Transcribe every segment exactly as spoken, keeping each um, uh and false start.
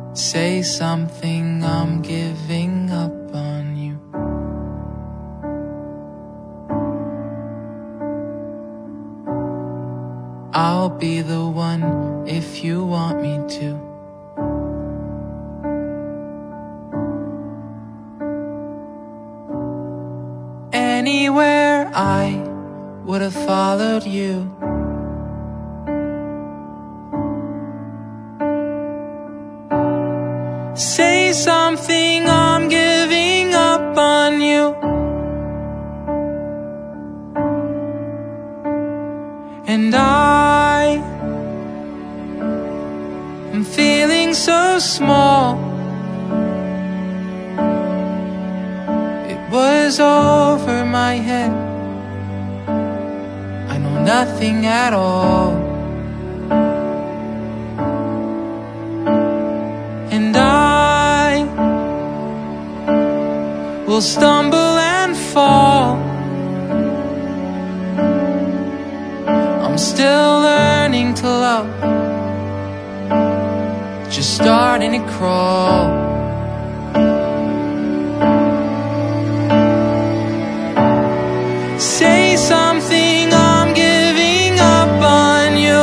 Say something, I'm giving up on you. I'll be the one if you want me to. Anywhere I would have followed you. Say something, I'm giving up on you. And I am feeling so small. It was over my head. I know nothing at all. And I will stumble and fall. I'm still learning to love, just starting to crawl. Say something, I'm giving up on you.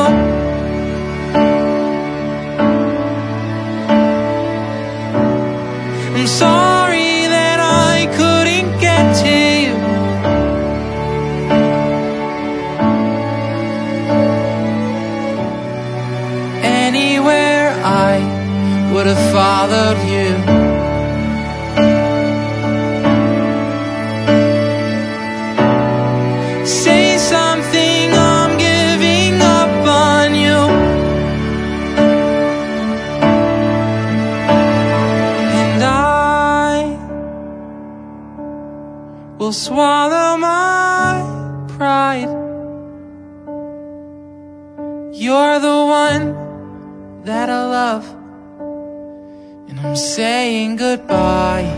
I'm sorry that I couldn't get to you. Anywhere I would have followed you. Say something, I'm giving up on you. And I will swallow my pride. You're the one that I love, and I'm saying goodbye.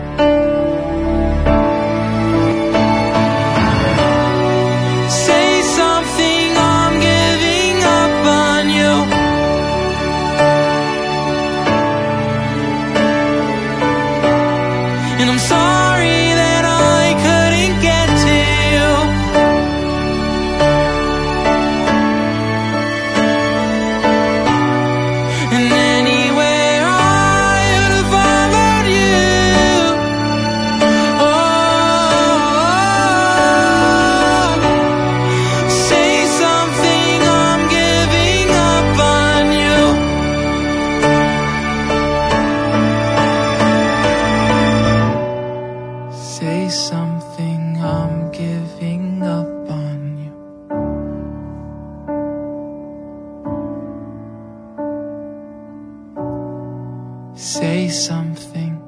Say something, I'm giving up on you. And I'm sorry that I couldn't get to you. And anywhere I would have followed you. Oh, say something, I'm giving up on you. Say something, I'm giving up on you. Say something.